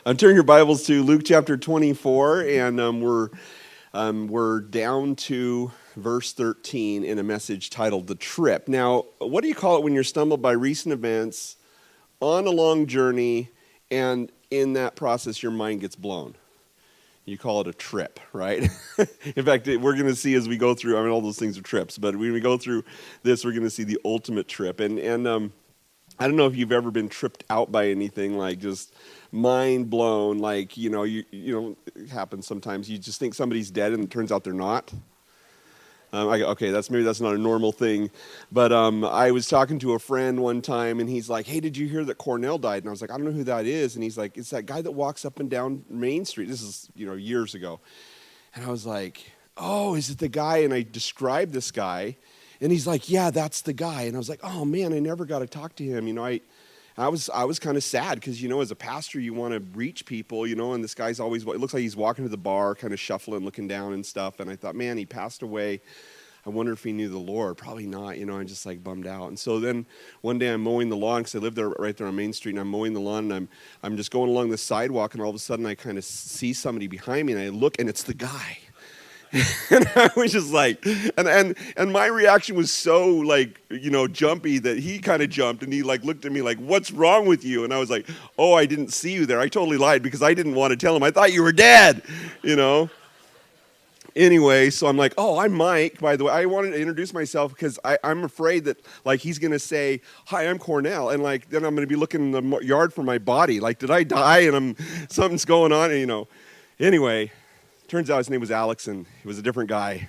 Turn your Bibles to Luke chapter 24, and we're down to verse 13 in a message titled "The Trip." Now, what do you call it when you're stumbled by recent events on a long journey, and in that process your mind gets blown? You call it a trip, right? In fact, we're going to see as we go through. I mean, all those things are trips, but when we go through this, we're going to see the ultimate trip. And I don't know if you've ever been tripped out by anything, like just mind blown, like, it happens sometimes. You just think somebody's dead and it turns out they're not. Okay, maybe that's not a normal thing. But I was talking to a friend one time, and he's like, hey, did you hear that Cornell died? And I was like, I don't know who that is. And he's like, it's that guy that walks up and down Main Street. This is, years ago. And I was like, oh, is it the guy? And I described this guy. And he's like, yeah, that's the guy. And I was like, oh, man, I never got to talk to him. I was kind of sad because, as a pastor, you want to reach people, and this guy's always, it looks like he's walking to the bar, kind of shuffling, looking down and stuff. And I thought, man, he passed away. I wonder if he knew the Lord. Probably not, I'm just like bummed out. And so then one day I'm mowing the lawn because I live there right there on Main Street, and I'm mowing the lawn, and I'm just going along the sidewalk, and all of a sudden I kind of see somebody behind me, and I look, and it's the guy. And I was just like, and my reaction was so like, jumpy that he kind of jumped, and he like looked at me like, what's wrong with you? And I was like, oh, I didn't see you there. I totally lied because I didn't want to tell him. I thought you were dead, Anyway, so I'm like, oh, I'm Mike, by the way. I wanted to introduce myself because I'm afraid that, like, he's going to say, hi, I'm Cornell. And, like, then I'm going to be looking in the yard for my body. Like, did I die? And something's going on, and, Anyway, turns out his name was Alex, and he was a different guy.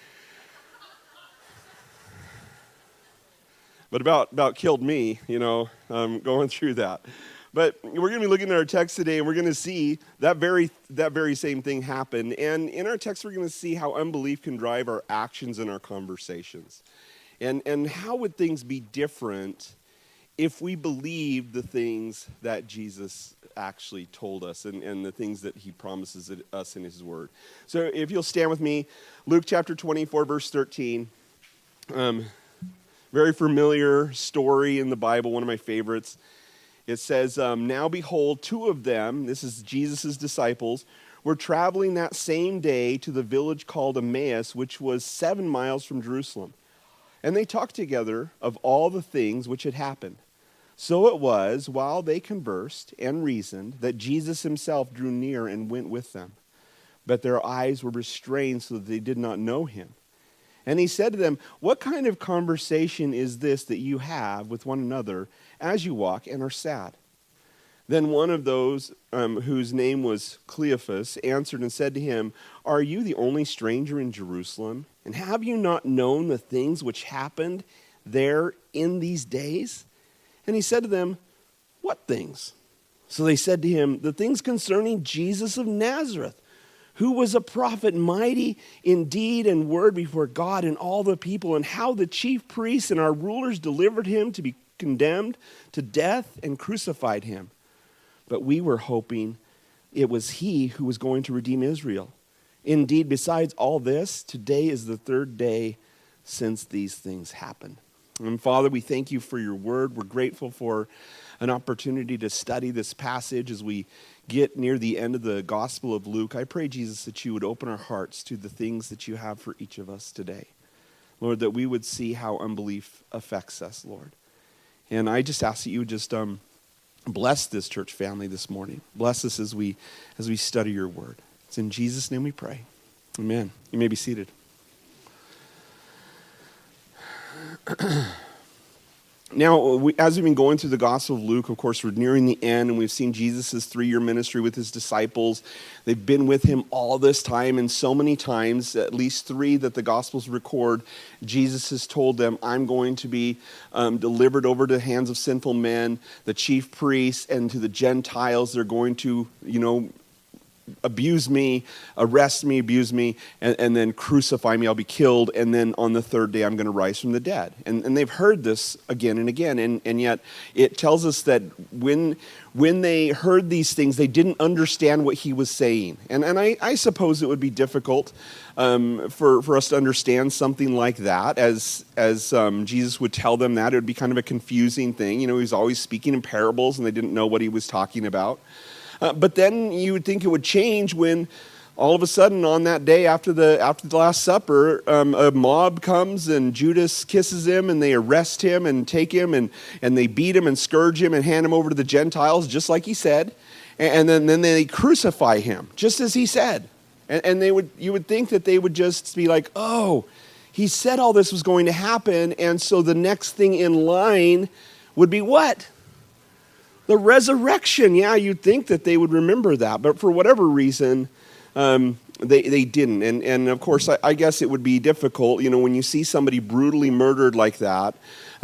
But about killed me, going through that. But we're going to be looking at our text today, and we're going to see that very same thing happen. And in our text, we're going to see how unbelief can drive our actions and our conversations. And how would things be different if we believed the things that Jesus actually told us and the things that he promises us in his word. So if you'll stand with me, Luke chapter 24, verse 13. Very familiar story in the Bible, one of my favorites. It says, now behold, two of them, this is Jesus' disciples, were traveling that same day to the village called Emmaus, which was 7 miles from Jerusalem. And they talked together of all the things which had happened. So it was, while they conversed and reasoned, that Jesus himself drew near and went with them. But their eyes were restrained so that they did not know him. And he said to them, what kind of conversation is this that you have with one another as you walk and are sad? Then one of those whose name was Cleophas answered and said to him, are you the only stranger in Jerusalem? And have you not known the things which happened there in these days? And he said to them, what things? So they said to him, the things concerning Jesus of Nazareth, who was a prophet, mighty in deed and word before God and all the people, and how the chief priests and our rulers delivered him to be condemned to death and crucified him. But we were hoping it was he who was going to redeem Israel. Indeed, besides all this, today is the third day since these things happened. And Father, we thank you for your word. We're grateful for an opportunity to study this passage as we get near the end of the Gospel of Luke. I pray, Jesus, that you would open our hearts to the things that you have for each of us today. Lord, that we would see how unbelief affects us, Lord. And I just ask that you would just bless this church family this morning. Bless us as we study your word. It's in Jesus' name we pray. Amen. You may be seated. Now, as we've been going through the Gospel of Luke, of course, we're nearing the end, and we've seen Jesus' 3-year ministry with his disciples. They've been with him all this time, and so many times, at least 3 that the Gospels record, Jesus has told them, I'm going to be delivered over to the hands of sinful men, the chief priests, and to the Gentiles. They're going to, abuse me, arrest me, abuse me, and then crucify me. I'll be killed, and then on the third day I'm going to rise from the dead. And they've heard this again and again, and yet it tells us that when they heard these things, they didn't understand what he was saying. And I suppose it would be difficult for us to understand something like that, as Jesus would tell them that. It would be kind of a confusing thing. He was always speaking in parables, and they didn't know what he was talking about. But then you would think it would change when all of a sudden on that day after the Last Supper, a mob comes and Judas kisses him and they arrest him and take him and they beat him and scourge him and hand him over to the Gentiles, just like he said. And then they crucify him, just as he said. And you would think that they would just be like, oh, he said all this was going to happen, and so the next thing in line would be what? The resurrection. Yeah, you'd think that they would remember that, but for whatever reason, they didn't. And of course, I guess it would be difficult, when you see somebody brutally murdered like that,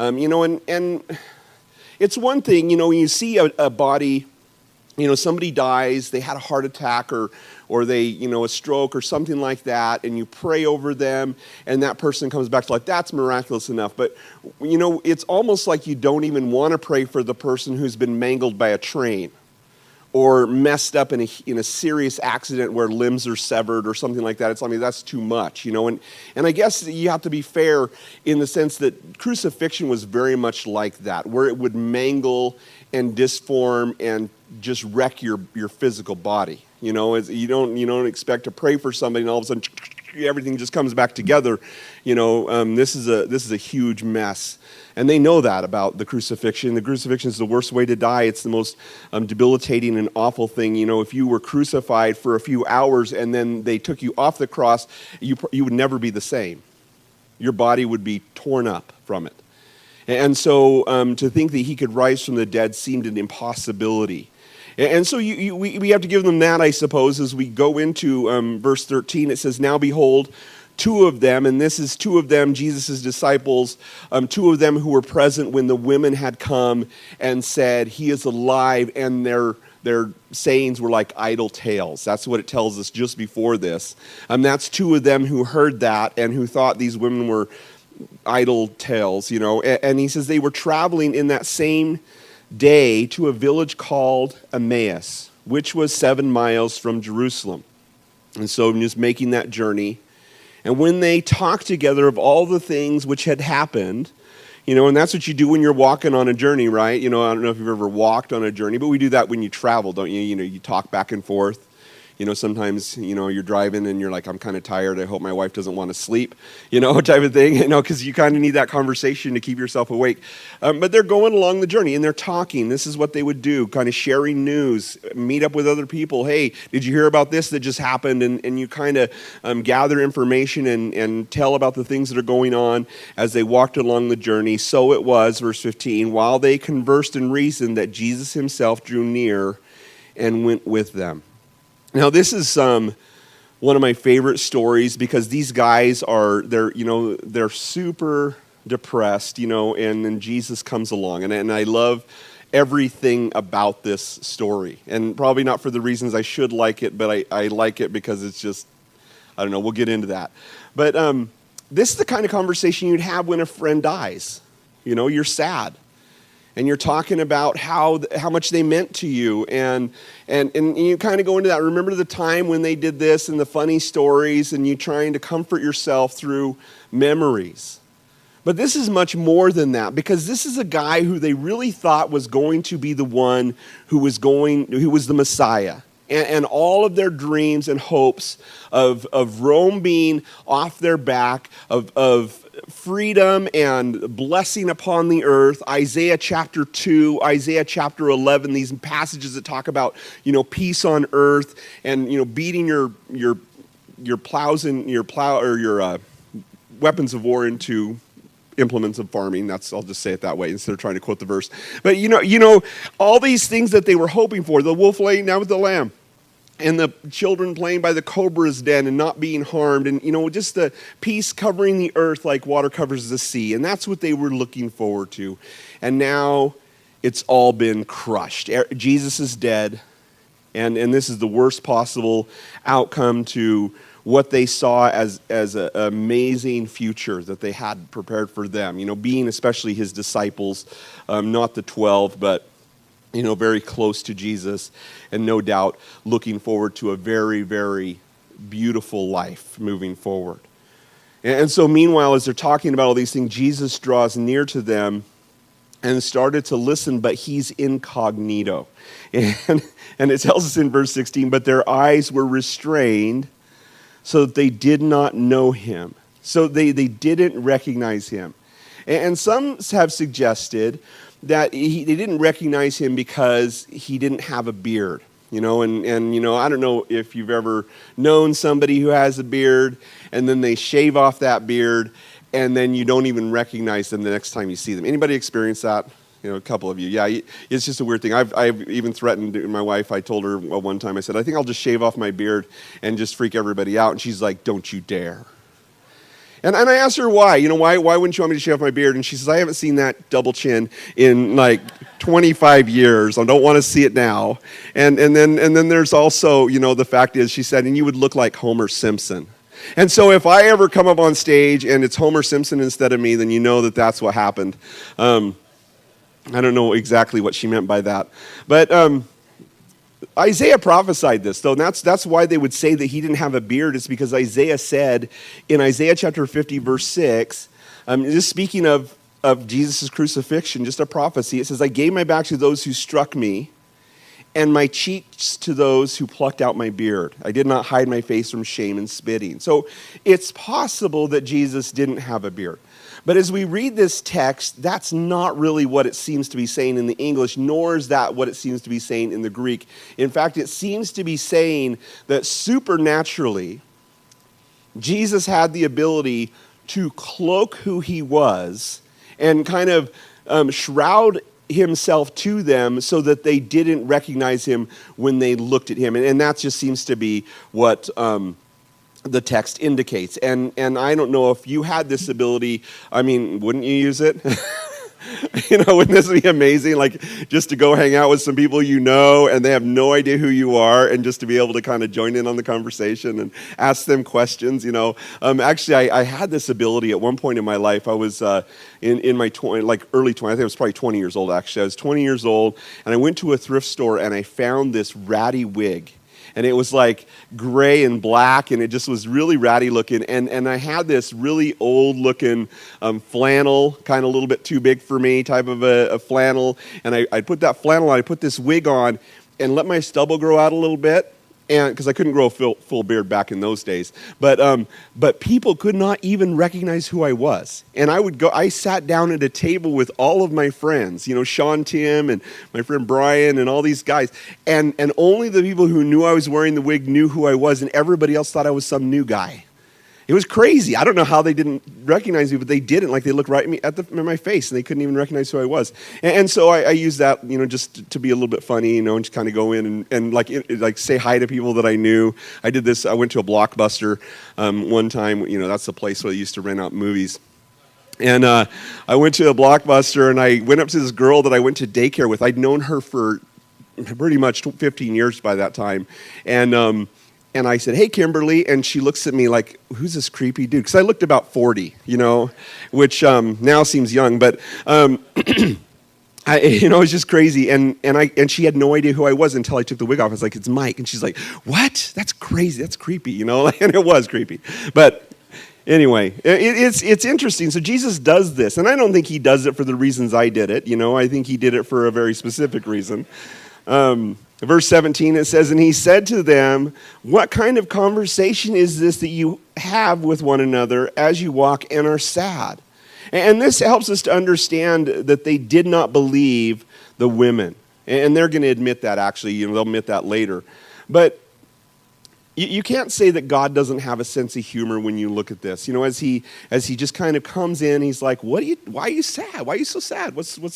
and it's one thing, when you see a body, somebody dies, they had a heart attack or they, a stroke or something like that, and you pray over them, and that person comes back to life. That's miraculous enough. But, it's almost like you don't even want to pray for the person who's been mangled by a train or messed up in a serious accident where limbs are severed or something like that. That's too much, And I guess you have to be fair in the sense that crucifixion was very much like that, where it would mangle and disform and just wreck your physical body. You don't expect to pray for somebody and all of a sudden everything just comes back together. This is a huge mess. And they know that about the crucifixion. The crucifixion is the worst way to die. It's the most debilitating and awful thing. If you were crucified for a few hours and then they took you off the cross, you would never be the same. Your body would be torn up from it. And so to think that he could rise from the dead seemed an impossibility. And so we have to give them that, I suppose, as we go into verse 13. It says, now behold, two of them, and this is two of them, Jesus' disciples, two of them who were present when the women had come and said, he is alive, and their sayings were like idle tales. That's what it tells us just before this. That's two of them who heard that and who thought these women were idle tales, And he says they were traveling in that same day to a village called Emmaus, which was 7 miles from Jerusalem. And so just making that journey. And when they talked together of all the things which had happened, and that's what you do when you're walking on a journey, right? I don't know if you've ever walked on a journey, but we do that when you travel, don't you? You talk back and forth. Sometimes, you're driving and you're like, I'm kind of tired. I hope my wife doesn't want to sleep, type of thing, because you kind of need that conversation to keep yourself awake. But they're going along the journey and they're talking. This is what they would do, kind of sharing news, meet up with other people. Hey, did you hear about this that just happened? And you kind of gather information and tell about the things that are going on as they walked along the journey. So it was, verse 15, while they conversed and reasoned, that Jesus himself drew near and went with them. Now, this is one of my favorite stories because these guys they're super depressed, and then Jesus comes along. And I love everything about this story. And probably not for the reasons I should like it, but I like it because it's just, I don't know, we'll get into that. But this is the kind of conversation you'd have when a friend dies. You're sad. And you're talking about how much they meant to you, and you kind of go into that. Remember the time when they did this and the funny stories, and you trying to comfort yourself through memories. But this is much more than that, because this is a guy who they really thought was going to be the one who was the Messiah. And all of their dreams and hopes of Rome being off their back, of freedom and blessing upon the earth. Isaiah chapter 2, Isaiah chapter 11, these passages that talk about, peace on earth and, beating your plows and your weapons of war into implements of farming. I'll just say it that way instead of trying to quote the verse. But, all these things that they were hoping for, the wolf laying down with the lamb, and the children playing by the cobra's den and not being harmed, and just the peace covering the earth like water covers the sea. And that's what they were looking forward to. And now it's all been crushed. Jesus is dead, and this is the worst possible outcome to what they saw as an amazing future that they had prepared for them. Being especially his disciples, not the 12, but very close to Jesus, and no doubt looking forward to a very, very beautiful life moving forward. And so meanwhile, as they're talking about all these things, Jesus draws near to them and started to listen, but he's incognito. And it tells us in verse 16, but their eyes were restrained so that they did not know him. So they didn't recognize him. And some have suggested that they didn't recognize him because he didn't have a beard. You know, and you know, I don't know if you've ever known somebody who has a beard and then they shave off that beard and then you don't even recognize them the next time you see them. Anybody experience that? You know, a couple of you. Yeah, it's just a weird thing. I've even threatened my wife. I told her one time, I said, I think I'll just shave off my beard and just freak everybody out. And she's like, don't you dare. And I asked her why. You know, why wouldn't you want me to shave off my beard? And she says, I haven't seen that double chin in like 25 years. I don't want to see it now. And then there's also, you know, the fact is, she said, and you would look like Homer Simpson. And so if I ever come up on stage and it's Homer Simpson instead of me, then you know that that's what happened. I don't know exactly what she meant by that. But Isaiah prophesied this, though, and that's why they would say that he didn't have a beard. It's because Isaiah said in Isaiah chapter 50, verse 6, just speaking of Jesus' crucifixion, just a prophecy, it says, I gave my back to those who struck me, and my cheeks to those who plucked out my beard. I did not hide my face from shame and spitting. So it's possible that Jesus didn't have a beard. But as we read this text, that's not really what it seems to be saying in the English, nor is that what it seems to be saying in the Greek. In fact, it seems to be saying that supernaturally, Jesus had the ability to cloak who he was and kind of shroud himself to them so that they didn't recognize him when they looked at him. And that just seems to be what the text indicates. And I don't know if you had this ability, I mean, wouldn't you use it? You know, wouldn't this be amazing? Like, just to go hang out with some people you know and they have no idea who you are, and just to be able to kind of join in on the conversation and ask them questions, you know. Actually, I had this ability at one point in my life. I was in my early 20s. I think I was probably 20 years old, actually. I was 20 years old, and I went to a thrift store, and I found this ratty wig. And it was like gray and black, and it just was really ratty looking. And I had this really old looking flannel, kind of a little bit too big for me type of a flannel. And I put that flannel on, I put this wig on, and let my stubble grow out a little bit. And because I couldn't grow a full beard back in those days, but people could not even recognize who I was. And I sat down at a table with all of my friends, you know, Sean Tim and my friend Brian and all these guys, and only the people who knew I was wearing the wig knew who I was, and everybody else thought I was some new guy. It was crazy. I don't know how they didn't recognize me, but they didn't. Like, they looked right at me in my face, and they couldn't even recognize who I was. And so I used that, you know, just to be a little bit funny, you know, and just kind of go in and like say hi to people that I knew. I did this. I went to a Blockbuster one time. You know, that's the place where they used to rent out movies. And I went to a Blockbuster, and I went up to this girl that I went to daycare with. I'd known her for pretty much 15 years by that time. And I said, hey, Kimberly, and she looks at me like, who's this creepy dude? Because I looked about 40, you know, which now seems young, but you know, it's just crazy. And she had no idea who I was until I took the wig off. I was like, it's Mike. And she's like, what? That's crazy. That's creepy, you know, and it was creepy. But anyway, it's interesting. So Jesus does this, and I don't think he does it for the reasons I did it. You know, I think he did it for a very specific reason. Verse 17, it says, and he said to them, what kind of conversation is this that you have with one another as you walk and are sad? And this helps us to understand that they did not believe the women. And they're going to admit that, actually. You know, they'll admit that later. But you can't say that God doesn't have a sense of humor when you look at this. You know, as he just kind of comes in, he's like, why are you sad? Why are you so sad? What's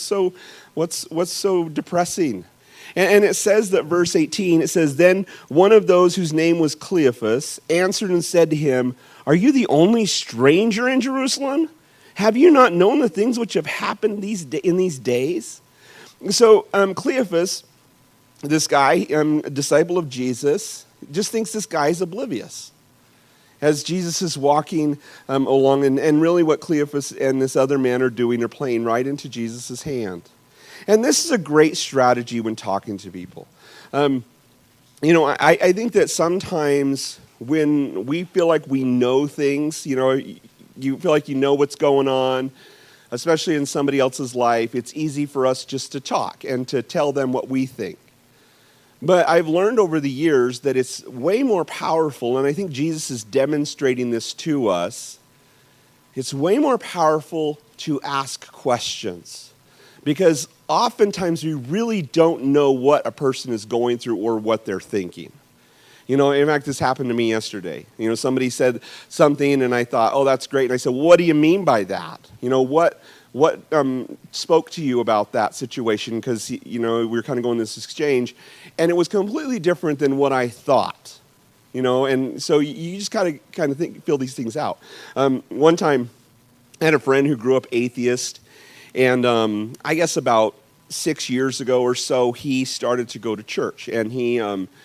so depressing? And it says that verse 18, it says, then one of those whose name was Cleophas answered and said to him, are you the only stranger in Jerusalem? Have you not known the things which have happened in these days? So Cleophas, this guy, a disciple of Jesus, just thinks this guy is oblivious. As Jesus is walking along, and really what Cleophas and this other man are doing are playing right into Jesus' hand. And this is a great strategy when talking to people. You know, I think that sometimes when we feel like we know things, you know, you feel like you know what's going on, especially in somebody else's life, it's easy for us just to talk and to tell them what we think. But I've learned over the years that it's way more powerful, and I think Jesus is demonstrating this to us. It's way more powerful to ask questions, because oftentimes we really don't know what a person is going through or what they're thinking. You know, in fact, this happened to me yesterday. You know, somebody said something, and I thought, oh, that's great. And I said, well, what do you mean by that? You know, what spoke to you about that situation? Because, you know, we were kind of going this exchange, and it was completely different than what I thought. You know, and so you just kind of feel these things out. One time, I had a friend who grew up atheist, and I guess about 6 years ago or so, he started to go to church, and he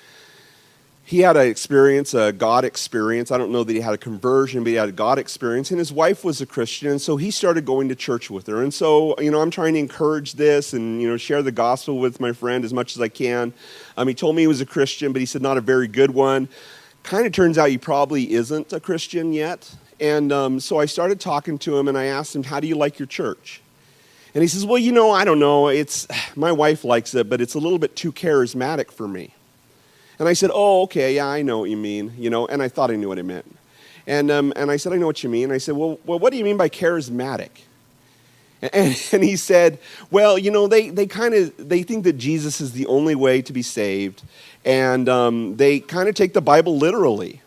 had an experience, a God experience. I don't know that he had a conversion, but he had a God experience. And his wife was a Christian, and so he started going to church with her. And so, you know, I'm trying to encourage this and, you know, share the gospel with my friend as much as I can. He told me he was a Christian, but he said not a very good one. Kind of turns out he probably isn't a Christian yet. And so I started talking to him, and I asked him, how do you like your church? And he says, well, you know, I don't know. My wife likes it, but it's a little bit too charismatic for me. And I said, oh, okay, yeah, I know what you mean, you know, and I thought I knew what I meant. And I said, I know what you mean. And I said, well, what do you mean by charismatic? And he said, well, you know, they think that Jesus is the only way to be saved, and they kind of take the Bible literally.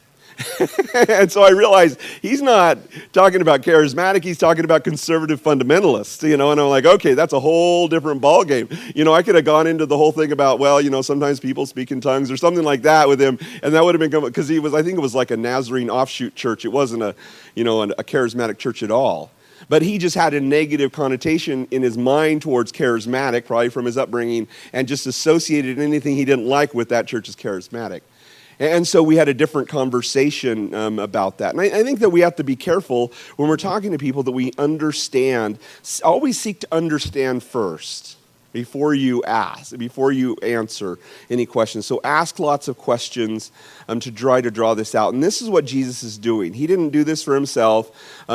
And so I realized he's not talking about charismatic, he's talking about conservative fundamentalists, you know, and I'm like, okay, that's a whole different ballgame. You know, I could have gone into the whole thing about, well, you know, sometimes people speak in tongues or something like that with him, and that would have been, because I think it was like a Nazarene offshoot church. It wasn't a charismatic church at all. But he just had a negative connotation in his mind towards charismatic, probably from his upbringing, and just associated anything he didn't like with that church as charismatic. And so we had a different conversation about that. And I think that we have to be careful when we're talking to people that we understand, always seek to understand first before you ask, before you answer any questions. So ask lots of questions to try to draw this out. And this is what Jesus is doing. He didn't do this for himself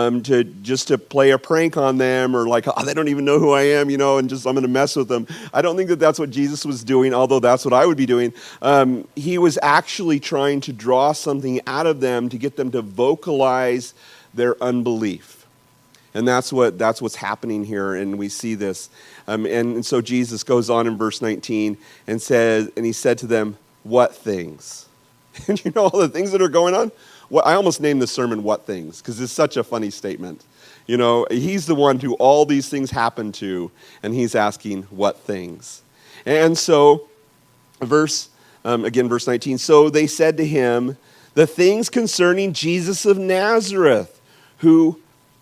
to play a prank on them, or like, oh, they don't even know who I am, you know, and just I'm going to mess with them. I don't think that that's what Jesus was doing, although that's what I would be doing. He was actually trying to draw something out of them to get them to vocalize their unbelief. And that's what's happening here, and we see this. And so Jesus goes on in verse 19 and says, and he said to them, what things? And you know all the things that are going on? I almost named the sermon What Things, because it's such a funny statement. You know, he's the one who all these things happen to, and he's asking what things. And so, verse 19, so they said to him, the things concerning Jesus of Nazareth, who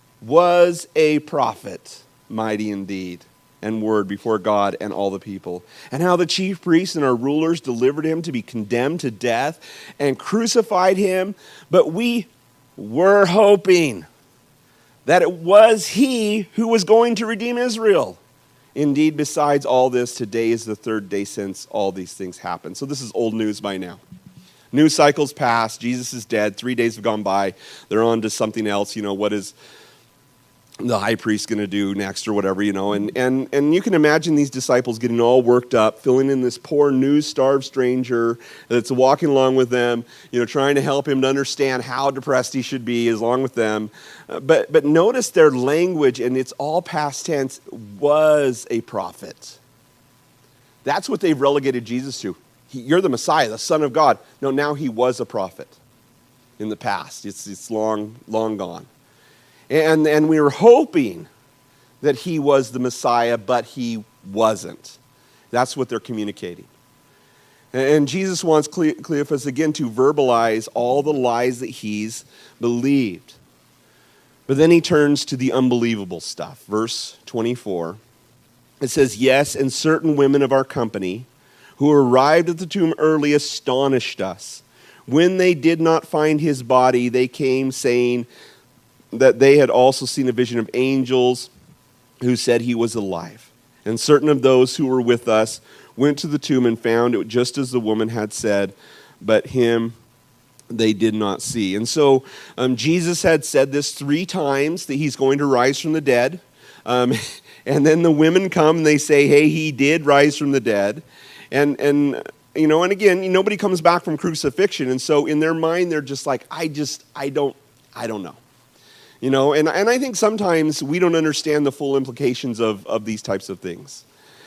was a prophet, mighty indeed, and word before God and all the people, and how the chief priests and our rulers delivered him to be condemned to death and crucified him. But we were hoping that it was he who was going to redeem Israel. Indeed, besides all this, today is the third day since all these things happened. So this is old news by now. News cycles past. Jesus is dead. 3 days have gone by. They're on to something else. You know, what is the high priest going to do next or whatever, you know. And you can imagine these disciples getting all worked up, filling in this poor news-starved stranger that's walking along with them, you know, trying to help him to understand how depressed he should be along with them. But notice their language, and it's all past tense, was a prophet. That's what they've relegated Jesus to. You're the Messiah, the Son of God. No, now he was a prophet in the past. It's long gone. And we were hoping that he was the Messiah, but he wasn't. That's what they're communicating. And Jesus wants Cleophas again to verbalize all the lies that he's believed. But then he turns to the unbelievable stuff. Verse 24, it says, yes, and certain women of our company who arrived at the tomb early astonished us. When they did not find his body, they came saying that they had also seen a vision of angels who said he was alive. And certain of those who were with us went to the tomb and found it just as the woman had said, but him they did not see. And so Jesus had said this 3 times, that he's going to rise from the dead. Um, and then the women come and they say, hey, he did rise from the dead. And again, nobody comes back from crucifixion. And so in their mind, they're just like, I don't know. And I think sometimes we don't understand the full implications of these types of things.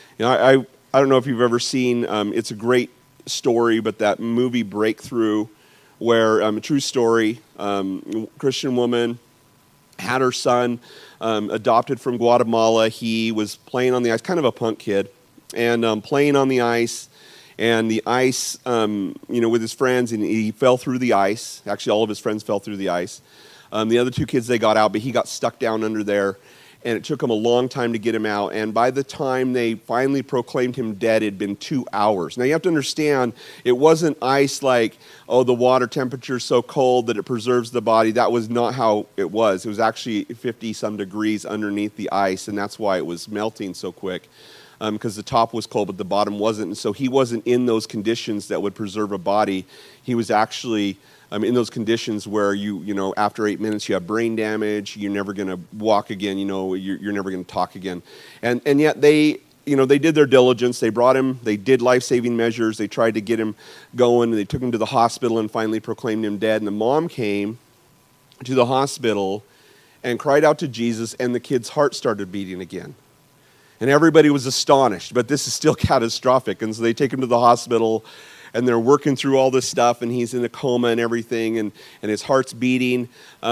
I don't know if you've ever seen, it's a great story, but that movie Breakthrough, where a true story, Christian woman had her son adopted from Guatemala. He was playing on the ice, kind of a punk kid, and playing on the ice, and the ice, with his friends, and he fell through the ice. Actually, all of his friends fell through the ice. The other two kids, they got out, but he got stuck down under there, and it took them a long time to get him out. And by the time they finally proclaimed him dead, it had been 2 hours. Now, you have to understand, it wasn't ice like, oh, the water temperature is so cold that it preserves the body. That was not how it was. It was actually 50-some degrees underneath the ice, and that's why it was melting so quick, because the top was cold, but the bottom wasn't. And so he wasn't in those conditions that would preserve a body. He was actually in those conditions where after 8 minutes you have brain damage, you're never going to walk again, you're never going to talk again. And yet they did their diligence. They brought him, they did life-saving measures, they tried to get him going, and they took him to the hospital and finally proclaimed him dead. And the mom came to the hospital and cried out to Jesus, and the kid's heart started beating again. And everybody was astonished, but this is still catastrophic. And so they take him to the hospital, and they're working through all this stuff, and he's in a coma and everything, and his heart's beating.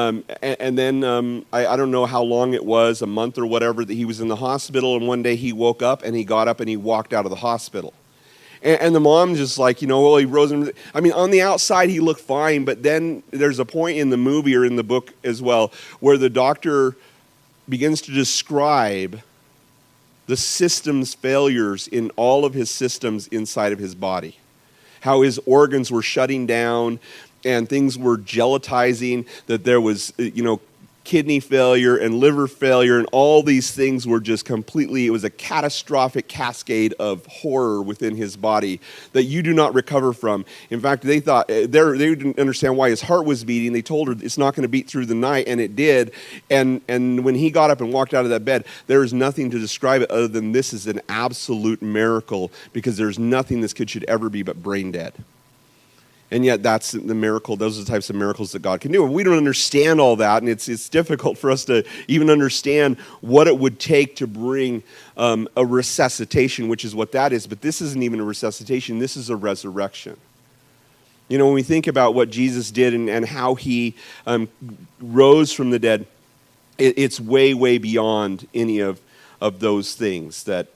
And then I don't know how long it was, a month or whatever, that he was in the hospital, and one day he woke up, and he got up, and he walked out of the hospital. And the mom just like, he rose. On the outside, he looked fine, but then there's a point in the movie or in the book as well where the doctor begins to describe the system's failures in all of his systems inside of his body. How his organs were shutting down and things were gelatizing, that there was, kidney failure and liver failure, and all these things were just completely, it was a catastrophic cascade of horror within his body that you do not recover from. In fact, they thought, they didn't understand why his heart was beating. They told her it's not going to beat through the night, and it did. And when he got up and walked out of that bed, there is nothing to describe it other than this is an absolute miracle, because there's nothing this kid should ever be but brain dead. And yet that's the miracle. Those are the types of miracles that God can do. And we don't understand all that, and it's difficult for us to even understand what it would take to bring a resuscitation, which is what that is. But this isn't even a resuscitation. This is a resurrection. When we think about what Jesus did and how he rose from the dead, it's way, way beyond any of those things that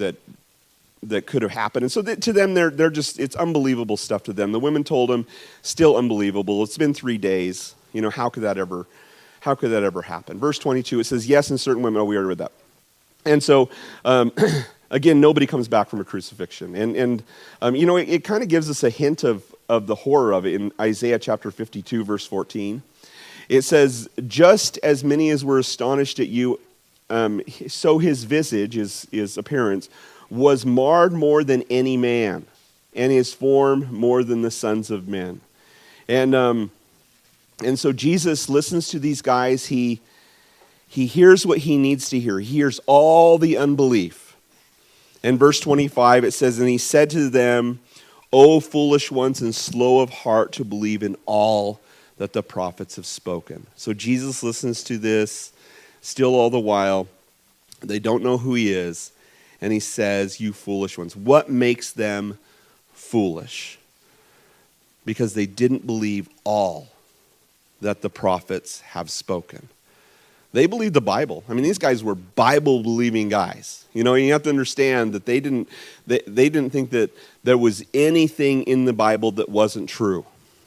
could have happened. And so to them, they're just, it's unbelievable stuff to them. The women told him, still unbelievable. It's been 3 days. How could that ever happen? Verse 22, it says, yes, and certain women, we already read that. And so, again, nobody comes back from a crucifixion. And it kind of gives us a hint of the horror of it in Isaiah chapter 52, verse 14. It says, just as many as were astonished at you, so his visage, his appearance, was marred more than any man, and his form more than the sons of men. And so Jesus listens to these guys. He hears what he needs to hear. He hears all the unbelief. In verse 25, it says, and he said to them, O foolish ones and slow of heart to believe in all that the prophets have spoken. So Jesus listens to this still all the while. They don't know who he is. And he says, you foolish ones. What makes them foolish? Because they didn't believe all that the prophets have spoken. They believed the Bible. These guys were Bible-believing guys. You have to understand that they didn't think that there was anything in the Bible that wasn't true.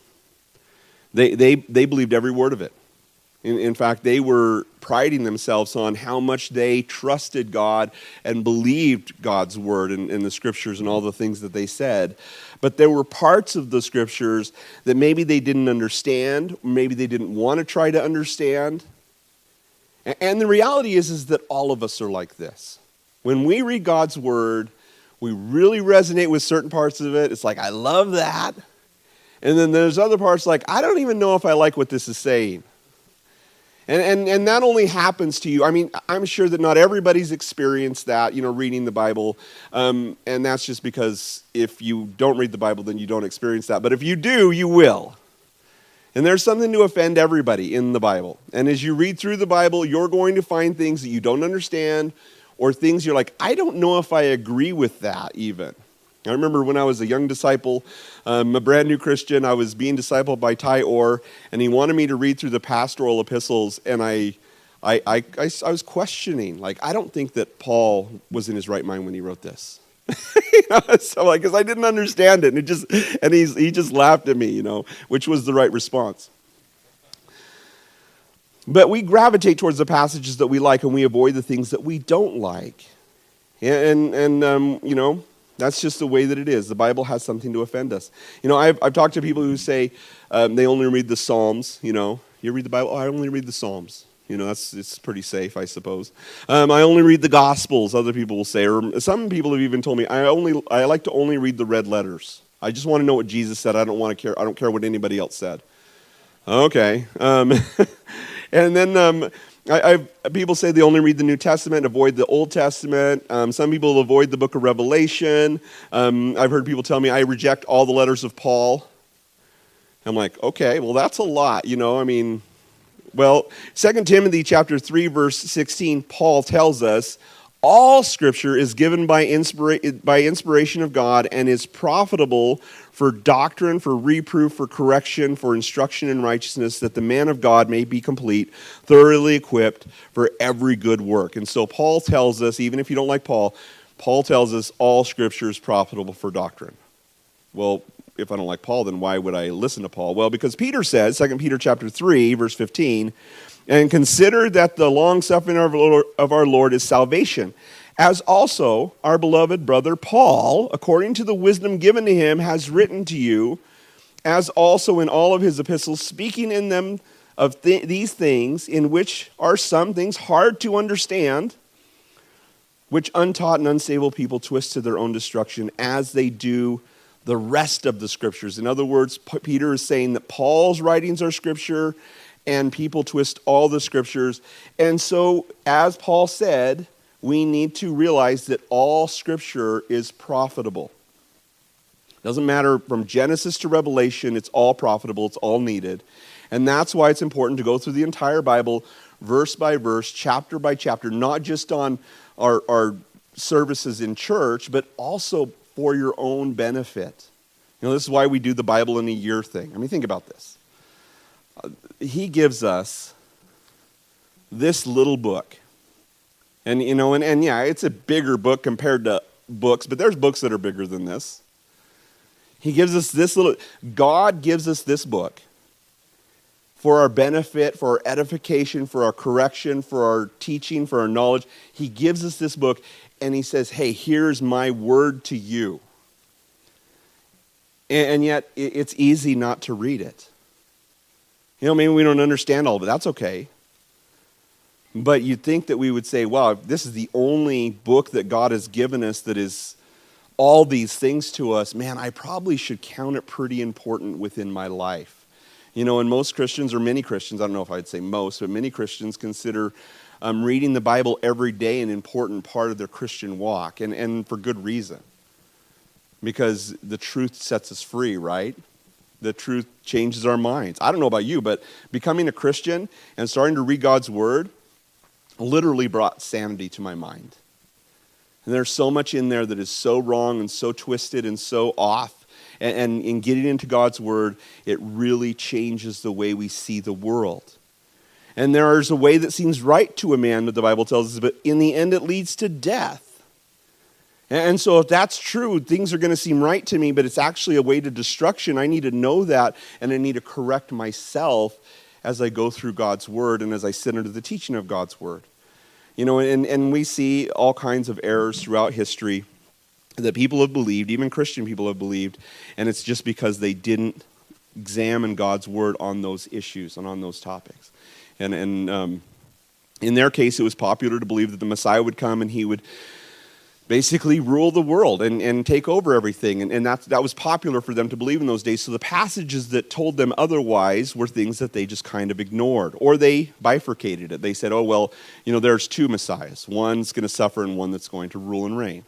They believed every word of it. In fact, they were priding themselves on how much they trusted God and believed God's word in the scriptures and all the things that they said. But there were parts of the scriptures that maybe they didn't understand, maybe they didn't want to try to understand. And the reality is that all of us are like this. When we read God's word, we really resonate with certain parts of it. It's like, I love that. And then there's other parts like, I don't even know if I like what this is saying. And that only happens to you. I mean, I'm sure that not everybody's experienced that, reading the Bible. And that's just because if you don't read the Bible, then you don't experience that. But if you do, you will. And there's something to offend everybody in the Bible. And as you read through the Bible, you're going to find things that you don't understand, or things you're like, I don't know if I agree with that even. I remember when I was a young disciple, a brand new Christian, I was being discipled by Ty Orr, and he wanted me to read through the pastoral epistles, and I was questioning, like, I don't think that Paul was in his right mind when he wrote this. So like, because I didn't understand it, and he just laughed at me, which was the right response. But we gravitate towards the passages that we like, and we avoid the things that we don't like, and that's just the way that it is. The Bible has something to offend us. I've talked to people who say they only read the Psalms. You read the Bible? Oh, I only read the Psalms. It's pretty safe, I suppose. I only read the Gospels, other people will say. Or some people have even told me, I like to only read the red letters. I just want to know what Jesus said. I don't care what anybody else said. Okay. And then people say they only read the New Testament, avoid the Old Testament. Some people avoid the book of Revelation. I've heard people tell me I reject all the letters of Paul. I'm like, okay, well, that's a lot, Well, 2 Timothy chapter 3, verse 16, Paul tells us, all Scripture is given by inspiration of God and is profitable for doctrine, for reproof, for correction, for instruction in righteousness, that the man of God may be complete, thoroughly equipped for every good work. And so Paul tells us, even if you don't like Paul tells us all Scripture is profitable for doctrine. Well, if I don't like Paul, then why would I listen to Paul? Well, because Peter says, 2 Peter chapter 3, verse 15, and consider that the long-suffering of our Lord is salvation, as also our beloved brother Paul, according to the wisdom given to him, has written to you, as also in all of his epistles, speaking in them of these things, in which are some things hard to understand, which untaught and unstable people twist to their own destruction, as they do the rest of the Scriptures. In other words, Peter is saying that Paul's writings are Scripture, and people twist all the Scriptures. And so, as Paul said, we need to realize that all Scripture is profitable. Doesn't matter from Genesis to Revelation, it's all profitable, it's all needed. And that's why it's important to go through the entire Bible, verse by verse, chapter by chapter, not just on our services in church, but also for your own benefit. This is why we do the Bible in a year thing. I mean, think about this. He gives us this little book. And, yeah, it's a bigger book compared to books, but there's books that are bigger than this. He gives us God gives us this book for our benefit, for our edification, for our correction, for our teaching, for our knowledge. He gives us this book, and he says, hey, here's my word to you. And yet, it's easy not to read it. Maybe we don't understand all of it. That's okay. But you'd think that we would say, wow, this is the only book that God has given us that is all these things to us. Man, I probably should count it pretty important within my life. And most Christians, or many Christians, I don't know if I'd say most, but many Christians consider reading the Bible every day an important part of their Christian walk, and for good reason. Because the truth sets us free, right? The truth changes our minds. I don't know about you, but becoming a Christian and starting to read God's Word literally brought sanity to my mind. And there's so much in there that is so wrong and so twisted and so off. And in getting into God's Word, it really changes the way we see the world. And there is a way that seems right to a man, that the Bible tells us, but in the end it leads to death. And so if that's true, things are going to seem right to me, but it's actually a way to destruction. I need to know that, and I need to correct myself as I go through God's Word and as I sit under the teaching of God's Word. And we see all kinds of errors throughout history that people have believed, even Christian people have believed, and it's just because they didn't examine God's Word on those issues and on those topics. And in their case, it was popular to believe that the Messiah would come and he would basically rule the world and take over everything. And that was popular for them to believe in those days. So the passages that told them otherwise were things that they just kind of ignored. Or they bifurcated it. They said, oh, well, there's two Messiahs. One's going to suffer and one that's going to rule and reign.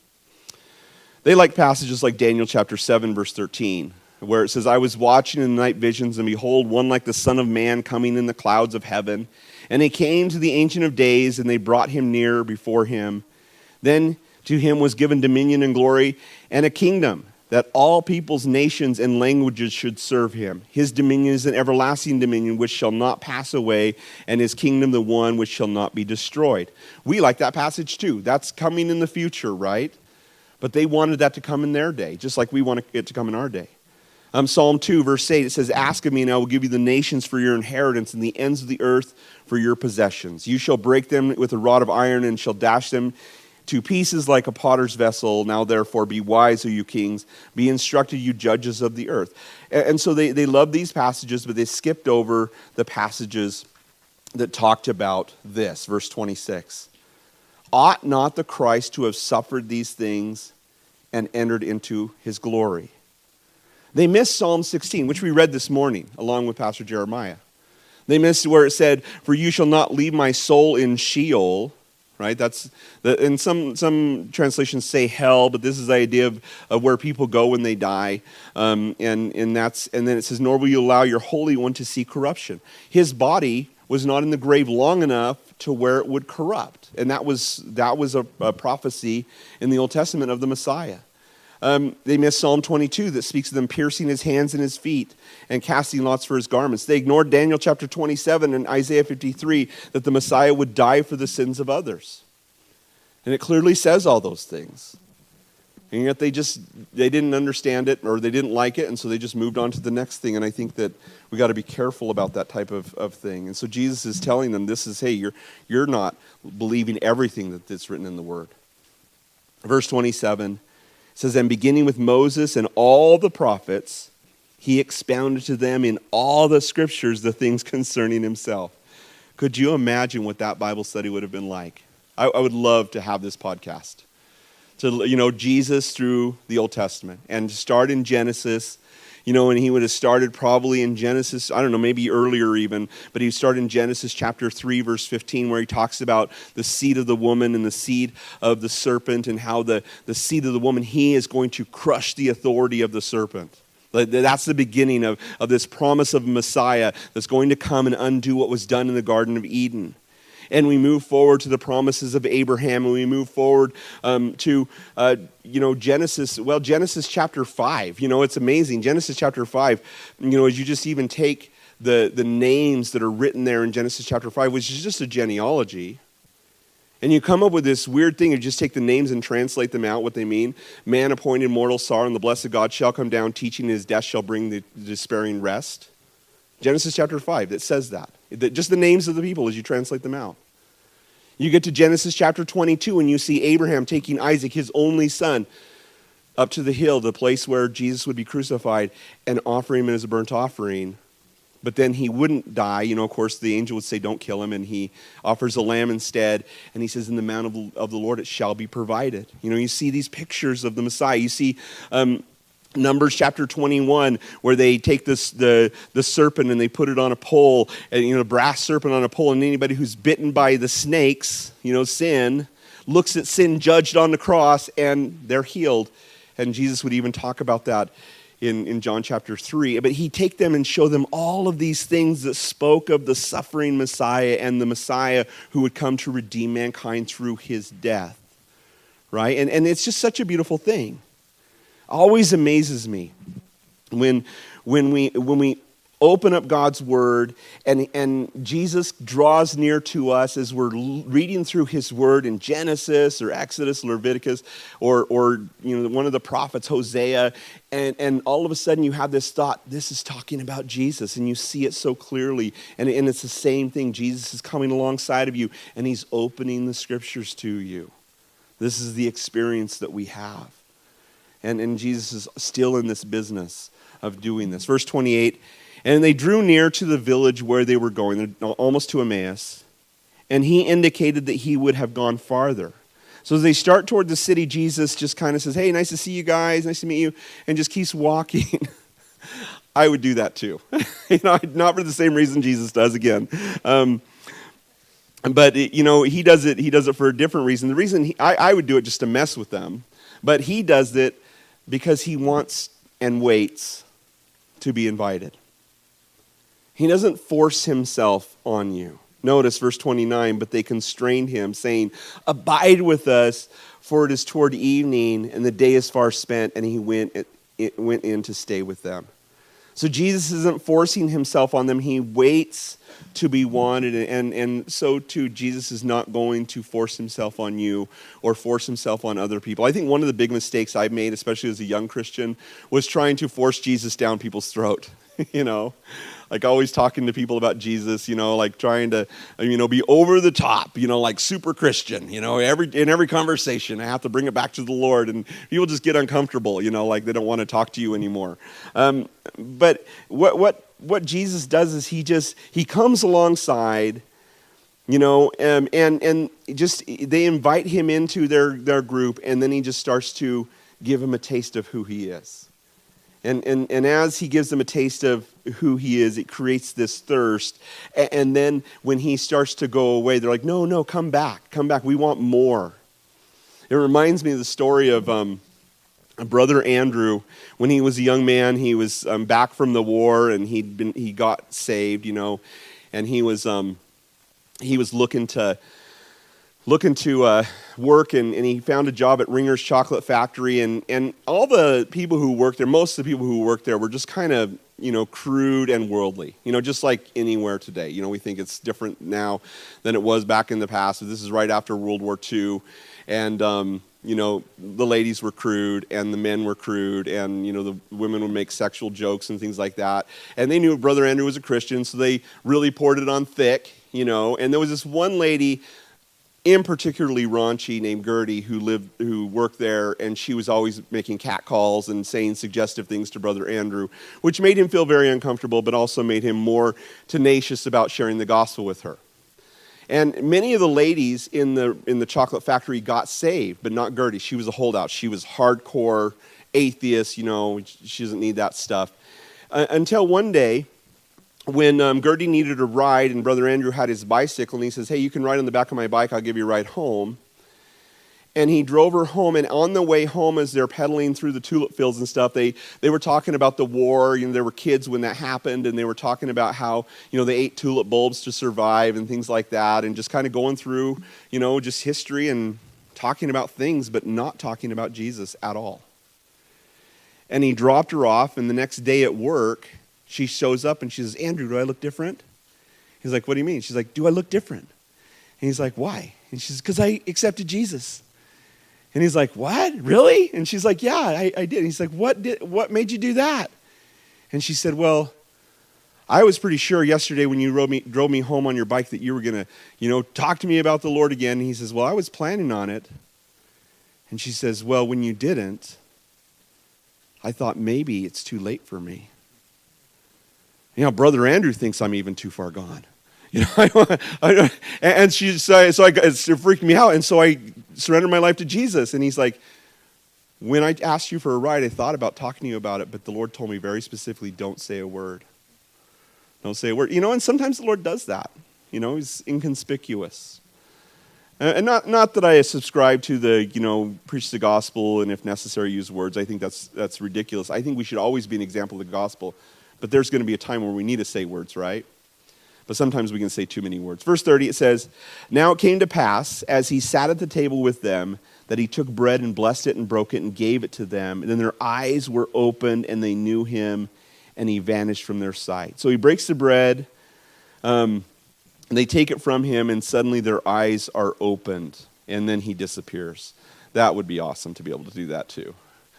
They like passages like Daniel chapter 7, verse 13, where it says, I was watching in the night visions, and behold, one like the Son of Man coming in the clouds of heaven. And they came to the Ancient of Days, and they brought him near before him. Then to him was given dominion and glory and a kingdom, that all peoples, nations, and languages should serve him. His dominion is an everlasting dominion which shall not pass away, and his kingdom the one which shall not be destroyed. We like that passage too. That's coming in the future, right? But they wanted that to come in their day, just like we want it to come in our day. Psalm 2, verse 8, it says, ask of me, and I will give you the nations for your inheritance, and the ends of the earth for your possessions. You shall break them with a rod of iron, and shall dash them to pieces like a potter's vessel. Now therefore be wise, O you kings. Be instructed, you judges of the earth. And so they loved these passages, but they skipped over the passages that talked about this. Verse 26. Ought not the Christ to have suffered these things and entered into his glory? They missed Psalm 16, which we read this morning, along with Pastor Jeremiah. They missed where it said, for you shall not leave my soul in Sheol. Right? And some translations say hell, but this is the idea of where people go when they die. And then it says, nor will you allow your Holy One to see corruption. His body was not in the grave long enough to where it would corrupt. And that was a prophecy in the Old Testament of the Messiah. They missed Psalm 22 that speaks of them piercing his hands and his feet and casting lots for his garments. They ignored Daniel chapter 27 and Isaiah 53 that the Messiah would die for the sins of others. And it clearly says all those things. And yet they didn't understand it, or they didn't like it, and so they just moved on to the next thing. And I think that we got to be careful about that type of thing. And so Jesus is telling them, hey, you're not believing everything that's written in the Word. Verse 27 says, and beginning with Moses and all the prophets, he expounded to them in all the scriptures the things concerning himself. Could you imagine what that Bible study would have been like? I would love to have this podcast. To, Jesus through the Old Testament, and start in Genesis, and he would have started probably in Genesis, I don't know, maybe earlier even, but he started in Genesis chapter 3, verse 15, where he talks about the seed of the woman and the seed of the serpent, and how the seed of the woman, he is going to crush the authority of the serpent. That's the beginning of this promise of Messiah that's going to come and undo what was done in the Garden of Eden. And we move forward to the promises of Abraham, and we move forward to Genesis. Well, Genesis chapter 5. It's amazing. Genesis chapter 5. As you just even take the names that are written there in Genesis chapter 5, which is just a genealogy, and you come up with this weird thing. You just take the names and translate them out, what they mean. Man appointed mortal sorrow, and the blessed God shall come down, teaching his death shall bring the despairing rest. Genesis chapter 5, that says that. Just the names of the people as you translate them out. You get to Genesis chapter 22, and you see Abraham taking Isaac, his only son, up to the hill, the place where Jesus would be crucified, and offering him as a burnt offering. But then he wouldn't die. Of course, the angel would say, don't kill him, and he offers a lamb instead. And he says, in the mount of the Lord it shall be provided. You see these pictures of the Messiah. You see Numbers chapter 21, where they take the serpent and they put it on a pole, and a brass serpent on a pole, and anybody who's bitten by the snakes, sin, looks at sin judged on the cross, and they're healed. And Jesus would even talk about that in John chapter 3. But he'd take them and show them all of these things that spoke of the suffering Messiah and the Messiah who would come to redeem mankind through his death. Right? And it's just such a beautiful thing. Always amazes me when we open up God's Word and Jesus draws near to us as we're reading through his Word in Genesis or Exodus, Leviticus, or one of the prophets, Hosea, and all of a sudden you have this thought, this is talking about Jesus, and you see it so clearly, and it's the same thing. Jesus is coming alongside of you, and he's opening the scriptures to you. This is the experience that we have. And Jesus is still in this business of doing this. Verse 28, and they drew near to the village where they were going, almost to Emmaus, and he indicated that he would have gone farther. So as they start toward the city, Jesus just kind of says, hey, nice to see you guys, nice to meet you, and just keeps walking. I would do that too. Not for the same reason Jesus does, again. But he does it for a different reason. The reason I would do it just to mess with them, but he does it because he wants and waits to be invited. He doesn't force himself on you. Notice verse 29, but they constrained him, saying, abide with us, for it is toward evening, and the day is far spent, and he went in to stay with them. So Jesus isn't forcing himself on them. He waits to be wanted, and so too, Jesus is not going to force himself on you or force himself on other people. I think one of the big mistakes I've made, especially as a young Christian, was trying to force Jesus down people's throat, like always talking to people about Jesus, like trying to, be over the top, like super Christian, in every conversation, I have to bring it back to the Lord, and people just get uncomfortable, like they don't want to talk to you anymore. But what Jesus does is he comes alongside, and just they invite him into their group, and then he just starts to give him a taste of who he is. And as he gives them a taste of who he is, it creates this thirst. And then when he starts to go away, they're like, no, come back. We want more. It reminds me of the story of Brother Andrew. When he was a young man, he was back from the war, and he got saved, and he was looking to work, and he found a job at Ringer's Chocolate Factory, and all the people who worked there, most of the people who worked there were just kind of, crude and worldly, just like anywhere today. We think it's different now than it was back in the past. So this is right after World War II, and, the ladies were crude, and the men were crude, and, the women would make sexual jokes and things like that. And they knew Brother Andrew was a Christian, so they really poured it on thick, and there was this one lady in particularly raunchy named Gertie who worked there, and she was always making catcalls and saying suggestive things to Brother Andrew, which made him feel very uncomfortable, but also made him more tenacious about sharing the gospel with her. And many of the ladies in the chocolate factory got saved, but not Gertie. She was a holdout. She was hardcore atheist, she doesn't need that stuff. Until one day, when Gertie needed a ride, and Brother Andrew had his bicycle, and he says, hey, you can ride on the back of my bike, I'll give you a ride home. And he drove her home, and on the way home, as they're pedaling through the tulip fields and stuff, they were talking about the war. There were kids when that happened, and they were talking about how, they ate tulip bulbs to survive and things like that, and just kind of going through, just history and talking about things, but not talking about Jesus at all. And he dropped her off, and the next day at work, she shows up and she says, Andrew, do I look different? He's like, what do you mean? She's like, do I look different? And he's like, why? And she says, because I accepted Jesus. And he's like, what? Really? And she's like, yeah, I did. And he's like, what made you do that? And she said, well, I was pretty sure yesterday when you drove me home on your bike that you were going to, talk to me about the Lord again. And he says, well, I was planning on it. And she says, well, when you didn't, I thought maybe it's too late for me. Brother Andrew thinks I'm even too far gone. And she it freaked me out, and so I surrendered my life to Jesus. And he's like, when I asked you for a ride, I thought about talking to you about it, but the Lord told me very specifically, don't say a word. Don't say a word. And sometimes the Lord does that. He's inconspicuous. And not that I subscribe to the, preach the gospel and if necessary use words. I think that's ridiculous. I think we should always be an example of the gospel. But there's going to be a time where we need to say words, right? But sometimes we can say too many words. Verse 30, it says, now it came to pass, as he sat at the table with them, that he took bread and blessed it and broke it and gave it to them. And then their eyes were opened and they knew him, and he vanished from their sight. So he breaks the bread, and they take it from him, and suddenly their eyes are opened, and then he disappears. That would be awesome to be able to do that too.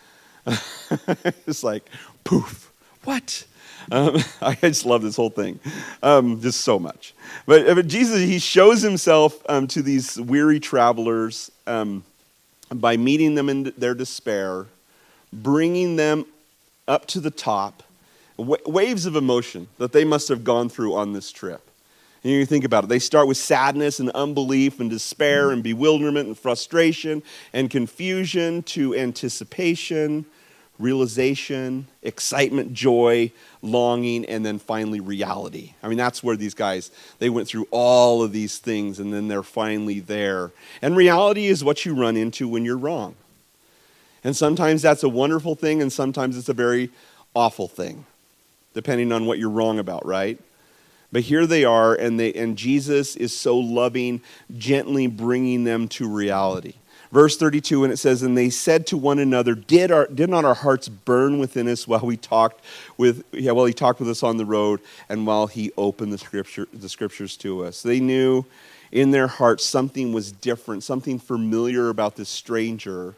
It's like, poof, what? I just love this whole thing, just so much. But Jesus, he shows himself to these weary travelers by meeting them in their despair, bringing them up to the top, waves of emotion that they must have gone through on this trip. And you think about it. They start with sadness and unbelief and despair and bewilderment and frustration and confusion to anticipation, realization, excitement, joy, longing, and then finally reality. I mean, that's where these guys, they went through all of these things and then they're finally there. And reality is what you run into when you're wrong. And sometimes that's a wonderful thing and sometimes it's a very awful thing, depending on what you're wrong about, right? But here they are, and Jesus is so loving, gently bringing them to reality. Verse 32, and it says, and they said to one another, did not our hearts burn within us while he talked with us on the road and while he opened the scriptures to us? They knew in their hearts something was different, something familiar about this stranger,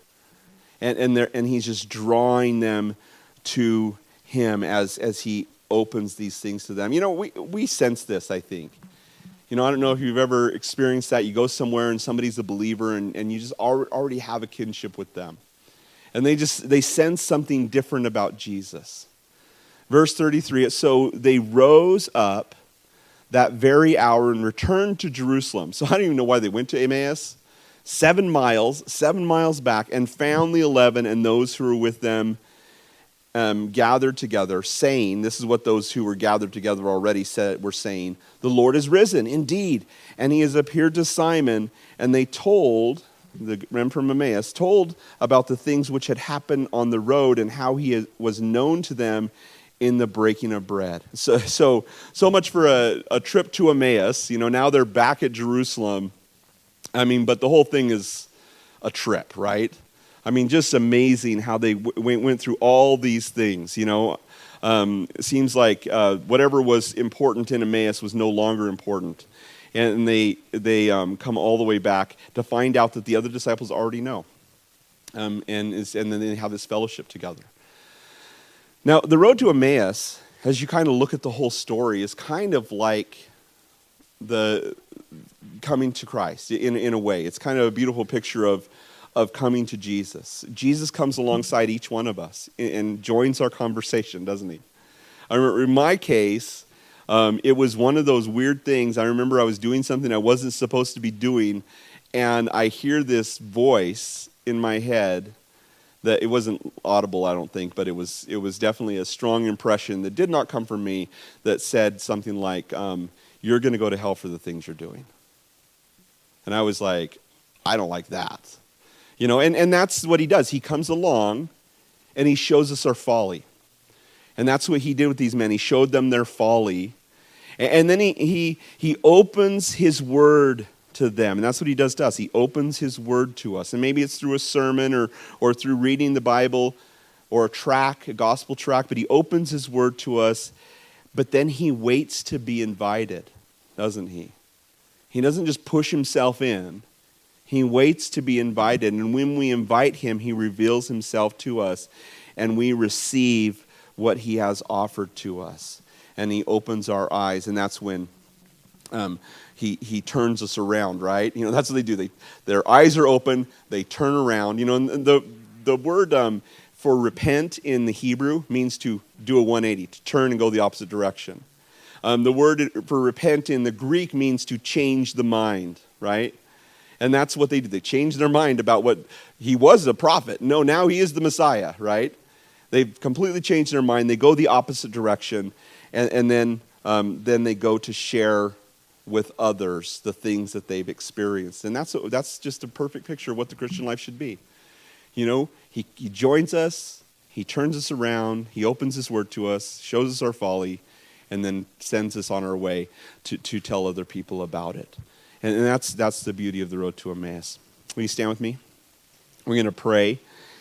and he's just drawing them to him as he opens these things to them. You know, we sense this, I think. You know, I don't know if you've ever experienced that. You go somewhere and somebody's a believer and you just already have a kinship with them. And they sense something different about Jesus. Verse 33, so they rose up that very hour and returned to Jerusalem. So I don't even know why they went to Emmaus. 7 miles back, and found the 11 and those who were with them gathered together, saying, this is what those who were gathered together already were saying, the Lord is risen, indeed, and he has appeared to Simon. And they told, the men from Emmaus, told about the things which had happened on the road and how he was known to them in the breaking of bread. So much for a trip to Emmaus. You know, now they're back at Jerusalem. I mean, but the whole thing is a trip, right? I mean, just amazing how they went through all these things, you know. It seems like whatever was important in Emmaus was no longer important. And they come all the way back to find out that the other disciples already know. And then they have this fellowship together. Now, the road to Emmaus, as you kind of look at the whole story, is kind of like the coming to Christ in a way. It's kind of a beautiful picture of coming to Jesus. Jesus comes alongside each one of us and joins our conversation, doesn't he? I remember in my case, it was one of those weird things. I remember I was doing something I wasn't supposed to be doing, and I hear this voice in my head that it wasn't audible, I don't think, but it was definitely a strong impression that did not come from me that said something like, you're going to go to hell for the things you're doing. And I was like, I don't like that. You know, and that's what he does. He comes along and he shows us our folly. And that's what he did with these men. He showed them their folly. And then he opens his word to them. And that's what he does to us. He opens his word to us. And maybe it's through a sermon or through reading the Bible or a gospel track, but he opens his word to us. But then he waits to be invited, doesn't he? He doesn't just push himself in. He waits to be invited, and when we invite him, he reveals himself to us, and we receive what he has offered to us. And he opens our eyes, and that's when he turns us around, right? You know, that's what they do. Their eyes are open, they turn around. You know, and the word for repent in the Hebrew means to do a 180, to turn and go the opposite direction. The word for repent in the Greek means to change the mind, right? And that's what they did. They changed their mind about what he was a prophet. No, now he is the Messiah, right? They've completely changed their mind. They go the opposite direction, and then they go to share with others the things that they've experienced. And that's just a perfect picture of what the Christian life should be. You know, he joins us, he turns us around, he opens his word to us, shows us our folly, and then sends us on our way to tell other people about it. And that's the beauty of the road to Emmaus. Will you stand with me? We're going to pray,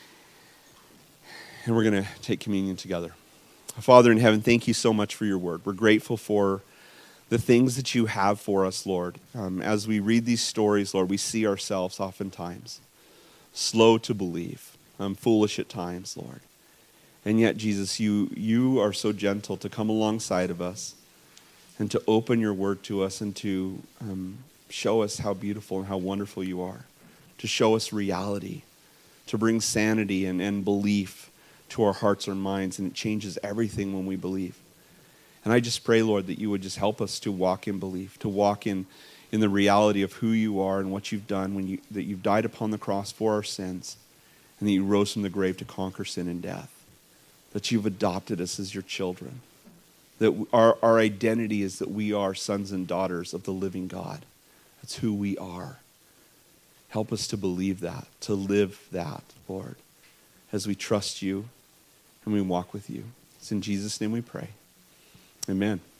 and we're going to take communion together. Father in heaven, thank you so much for your word. We're grateful for the things that you have for us, Lord. As we read these stories, Lord, we see ourselves oftentimes slow to believe, foolish at times, Lord. And yet, Jesus, you are so gentle to come alongside of us and to open your word to us and to show us how beautiful and how wonderful you are, to show us reality, to bring sanity and belief to our hearts or minds, and it changes everything when we believe. And I just pray, Lord, that you would just help us to walk in belief, to walk in the reality of who you are and what you've done, that you've died upon the cross for our sins, and that you rose from the grave to conquer sin and death, that you've adopted us as your children, that our identity is that we are sons and daughters of the living God. That's who we are. Help us to believe that, to live that, Lord, as we trust you and we walk with you. It's in Jesus' name we pray. Amen.